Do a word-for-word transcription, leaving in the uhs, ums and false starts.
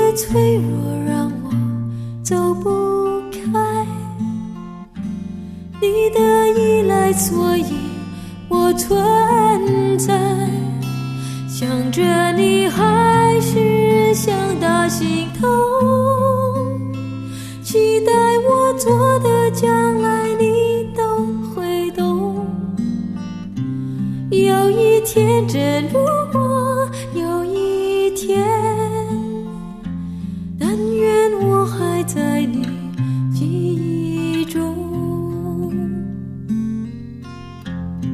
的脆弱让我走不开，你的依赖，所以我存在。想着你还是想到心痛，期待我做的将来你都会懂。有一天真如果